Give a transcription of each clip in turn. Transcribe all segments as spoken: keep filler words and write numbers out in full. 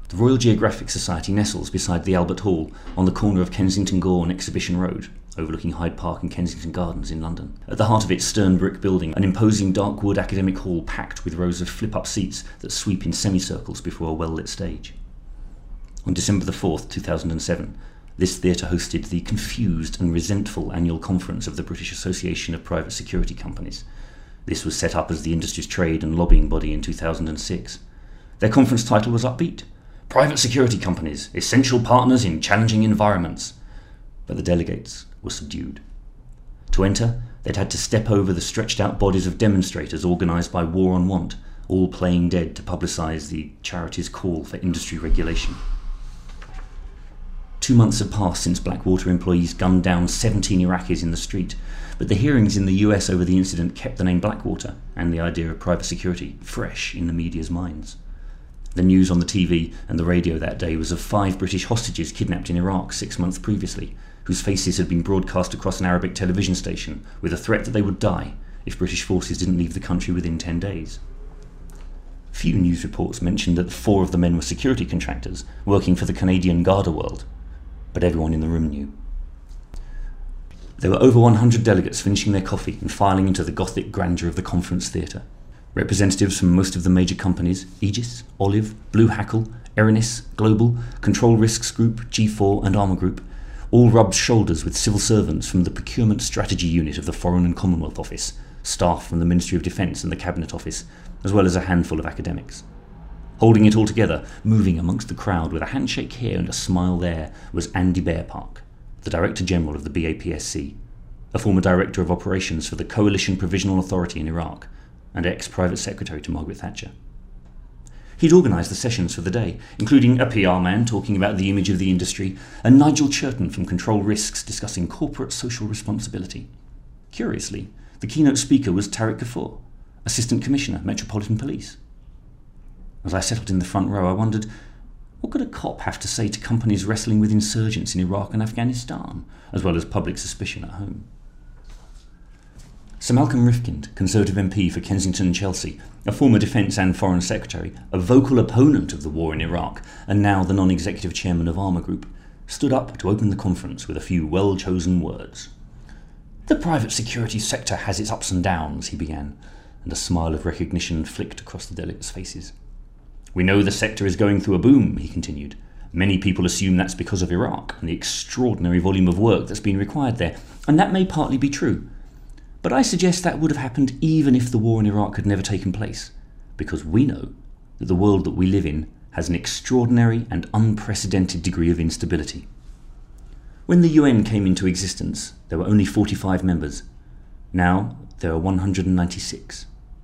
The Royal Geographic Society nestles beside the Albert Hall on the corner of Kensington Gore and Exhibition Road, overlooking Hyde Park and Kensington Gardens in London. At the heart of its stern brick building, an imposing dark wood academic hall packed with rows of flip-up seats that sweep in semicircles before a well-lit stage. On December the fourth, two thousand seven, this theatre hosted the confused and resentful annual conference of the British Association of Private Security Companies. This was set up as the industry's trade and lobbying body in two thousand six. Their conference title was upbeat: Private Security Companies, Essential Partners in Challenging Environments. But the delegates were subdued. To enter, they'd had to step over the stretched-out bodies of demonstrators organised by War on Want, all playing dead to publicise the charity's call for industry regulation. Two months had passed since Blackwater employees gunned down seventeen Iraqis in the street, but the hearings in the U S over the incident kept the name Blackwater and the idea of private security fresh in the media's minds. The news on the T V and the radio that day was of five British hostages kidnapped in Iraq six months previously, whose faces had been broadcast across an Arabic television station with a threat that they would die if British forces didn't leave the country within ten days. Few news reports mentioned that four of the men were security contractors working for the Canadian Garda World, but everyone in the room knew. There were over one hundred delegates finishing their coffee and filing into the Gothic grandeur of the conference theatre. Representatives from most of the major companies, Aegis, Olive, Blue Hackle, Erinis, Global, Control Risks Group, G four and Armour Group, all rubbed shoulders with civil servants from the Procurement Strategy Unit of the Foreign and Commonwealth Office, staff from the Ministry of Defence and the Cabinet Office, as well as a handful of academics. Holding it all together, moving amongst the crowd with a handshake here and a smile there, was Andy Bearpark, the Director General of the B A P S C, a former Director of Operations for the Coalition Provisional Authority in Iraq, and ex-Private Secretary to Margaret Thatcher. He'd organised the sessions for the day, including a P R man talking about the image of the industry, and Nigel Churton from Control Risks discussing corporate social responsibility. Curiously, the keynote speaker was Tariq Ghafoor, Assistant Commissioner, Metropolitan Police. As I settled in the front row, I wondered, what could a cop have to say to companies wrestling with insurgents in Iraq and Afghanistan, as well as public suspicion at home? Sir Malcolm Rifkind, Conservative M P for Kensington and Chelsea, a former Defence and Foreign Secretary, a vocal opponent of the war in Iraq, and now the non-executive chairman of Armour Group, stood up to open the conference with a few well-chosen words. "The private security sector has its ups and downs," he began, and a smile of recognition flicked across the delegates' faces. "We know the sector is going through a boom," he continued. "Many people assume that's because of Iraq and the extraordinary volume of work that's been required there, and that may partly be true. But I suggest that would have happened even if the war in Iraq had never taken place, because we know that the world that we live in has an extraordinary and unprecedented degree of instability. When the U N came into existence, there were only forty-five members. Now there are one hundred ninety-six.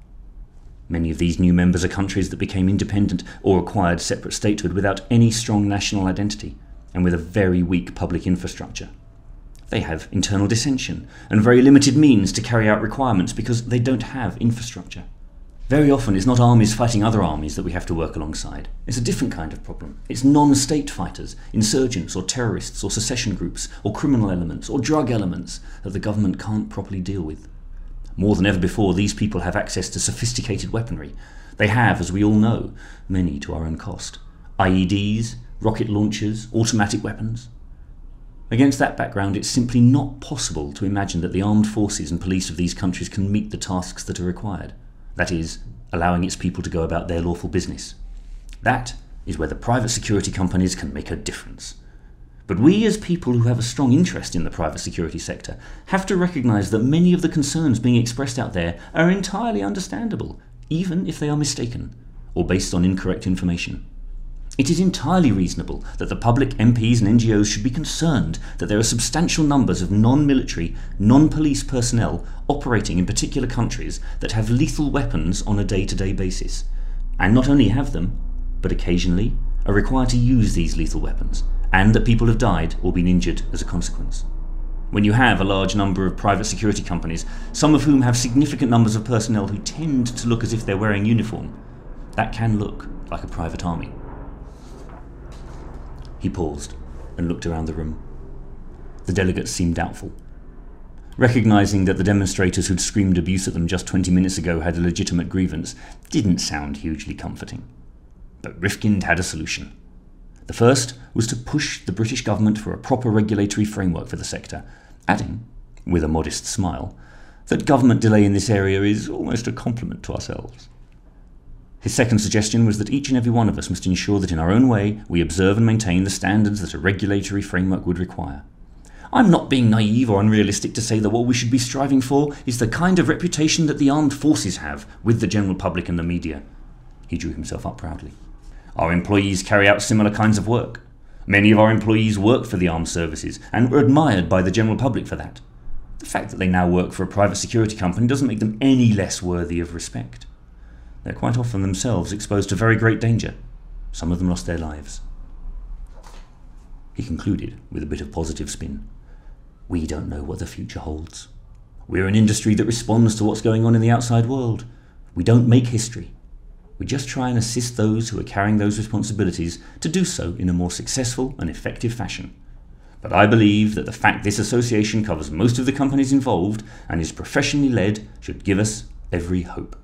Many of these new members are countries that became independent or acquired separate statehood without any strong national identity and with a very weak public infrastructure. They have internal dissension and very limited means to carry out requirements because they don't have infrastructure. Very often it's not armies fighting other armies that we have to work alongside. It's a different kind of problem. It's non-state fighters, insurgents or terrorists or secession groups or criminal elements or drug elements that the government can't properly deal with. More than ever before, these people have access to sophisticated weaponry. They have, as we all know, many to our own cost. I E Ds, rocket launchers, automatic weapons. Against that background, it's simply not possible to imagine that the armed forces and police of these countries can meet the tasks that are required. That is, allowing its people to go about their lawful business. That is where the private security companies can make a difference. But we, as people who have a strong interest in the private security sector, have to recognise that many of the concerns being expressed out there are entirely understandable, even if they are mistaken, or based on incorrect information. It is entirely reasonable that the public, M Ps and N G Os should be concerned that there are substantial numbers of non-military, non-police personnel operating in particular countries that have lethal weapons on a day-to-day basis, and not only have them, but occasionally are required to use these lethal weapons, and that people have died or been injured as a consequence. When you have a large number of private security companies, some of whom have significant numbers of personnel who tend to look as if they're wearing uniform, that can look like a private army. He paused and looked around the room. The delegates seemed doubtful. Recognising that the demonstrators who'd screamed abuse at them just twenty minutes ago had a legitimate grievance didn't sound hugely comforting. But Rifkind had a solution. The first was to push the British government for a proper regulatory framework for the sector, adding, with a modest smile, that government delay in this area is almost a compliment to ourselves. His second suggestion was that each and every one of us must ensure that in our own way we observe and maintain the standards that a regulatory framework would require. I'm not being naive or unrealistic to say that what we should be striving for is the kind of reputation that the armed forces have with the general public and the media. He drew himself up proudly. Our employees carry out similar kinds of work. Many of our employees work for the armed services and were admired by the general public for that. The fact that they now work for a private security company doesn't make them any less worthy of respect. They're quite often themselves exposed to very great danger. Some of them lost their lives. He concluded with a bit of positive spin. We don't know what the future holds. We're an industry that responds to what's going on in the outside world. We don't make history. We just try and assist those who are carrying those responsibilities to do so in a more successful and effective fashion. But I believe that the fact this association covers most of the companies involved and is professionally led should give us every hope.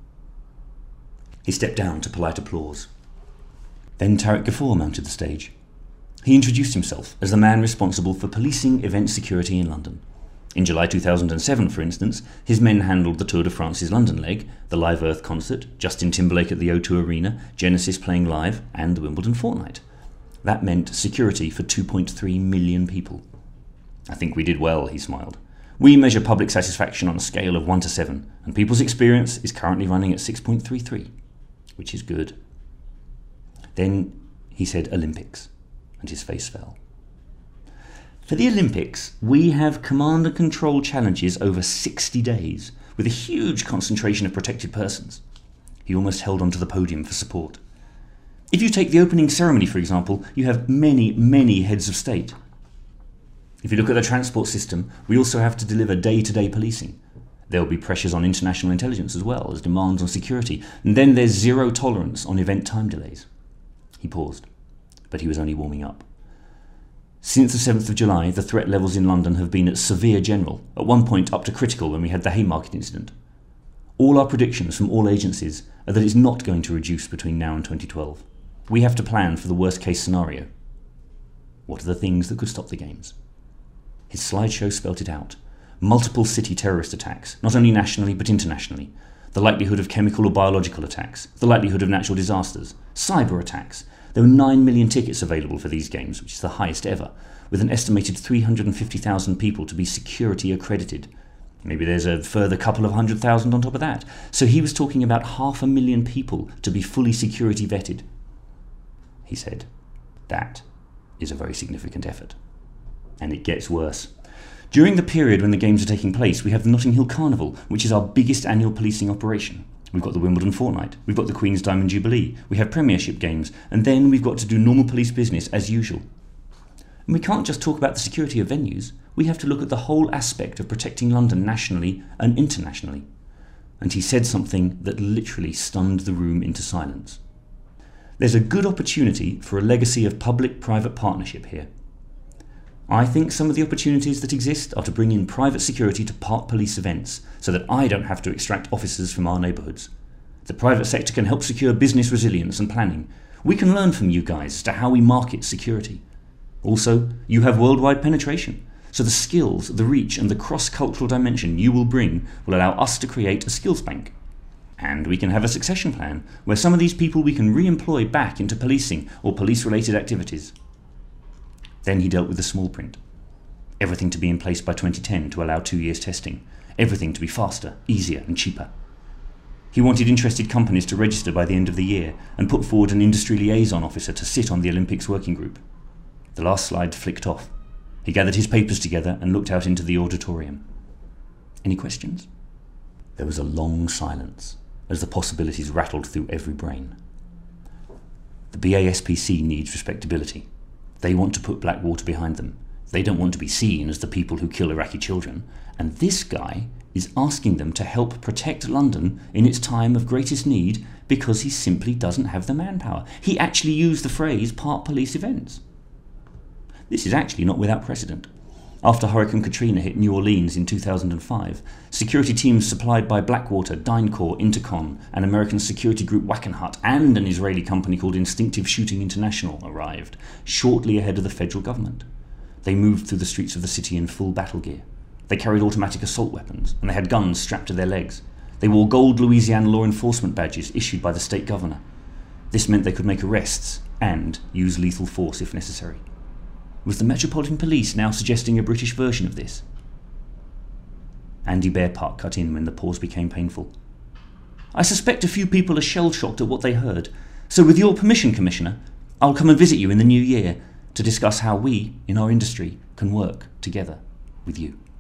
He stepped down to polite applause. Then Tariq Ghafoor mounted the stage. He introduced himself as the man responsible for policing event security in London. In July two thousand seven, for instance, his men handled the Tour de France's London leg, the Live Earth concert, Justin Timberlake at the O two Arena, Genesis playing live, and the Wimbledon Fortnight. That meant security for two point three million people. I think we did well, he smiled. We measure public satisfaction on a scale of one to seven, and people's experience is currently running at six point three three, which is good. Then he said Olympics, and his face fell. For the Olympics, we have command and control challenges over sixty days, with a huge concentration of protected persons. He almost held onto the podium for support. If you take the opening ceremony, for example, you have many, many heads of state. If you look at the transport system, we also have to deliver day-to-day policing. There will be pressures on international intelligence as well as demands on security, and then there's zero tolerance on event time delays. He paused, but he was only warming up. Since the seventh of July, the threat levels in London have been at severe general, at one point up to critical when we had the Haymarket incident. All our predictions from all agencies are that it's not going to reduce between now and twenty twelve. We have to plan for the worst case scenario. What are the things that could stop the games? His slideshow spelt it out. Multiple city terrorist attacks, not only nationally but internationally. The likelihood of chemical or biological attacks, the likelihood of natural disasters, cyber attacks. There were nine million tickets available for these games, which is the highest ever, with an estimated three hundred fifty thousand people to be security accredited. Maybe there's a further couple of hundred thousand on top of that. So he was talking about half a million people to be fully security vetted. He said, that is a very significant effort. And it gets worse. During the period when the games are taking place, we have the Notting Hill Carnival, which is our biggest annual policing operation. We've got the Wimbledon Fortnight, we've got the Queen's Diamond Jubilee, we have Premiership games, and then we've got to do normal police business as usual. And we can't just talk about the security of venues, we have to look at the whole aspect of protecting London nationally and internationally. And he said something that literally stunned the room into silence. There's a good opportunity for a legacy of public-private partnership here. I think some of the opportunities that exist are to bring in private security to park police events so that I don't have to extract officers from our neighbourhoods. The private sector can help secure business resilience and planning. We can learn from you guys as to how we market security. Also, you have worldwide penetration, so the skills, the reach and the cross-cultural dimension you will bring will allow us to create a skills bank. And we can have a succession plan where some of these people we can re-employ back into policing or police-related activities. Then he dealt with the small print. Everything to be in place by twenty ten to allow two years testing. Everything to be faster, easier and cheaper. He wanted interested companies to register by the end of the year and put forward an industry liaison officer to sit on the Olympics working group. The last slide flicked off. He gathered his papers together and looked out into the auditorium. Any questions? There was a long silence as the possibilities rattled through every brain. The B A S P C needs respectability. They want to put Blackwater behind them. They don't want to be seen as the people who kill Iraqi children. And this guy is asking them to help protect London in its time of greatest need because he simply doesn't have the manpower. He actually used the phrase park police events. This is actually not without precedent. After Hurricane Katrina hit New Orleans in two thousand five, security teams supplied by Blackwater, DynCorp, Intercon, an American security group Wackenhut, and an Israeli company called Instinctive Shooting International arrived, shortly ahead of the federal government. They moved through the streets of the city in full battle gear. They carried automatic assault weapons, and they had guns strapped to their legs. They wore gold Louisiana law enforcement badges issued by the state governor. This meant they could make arrests and use lethal force if necessary. Was the Metropolitan Police now suggesting a British version of this? Andy Bearpark cut in when the pause became painful. I suspect a few people are shell-shocked at what they heard, so with your permission, Commissioner, I'll come and visit you in the new year to discuss how we, in our industry, can work together with you.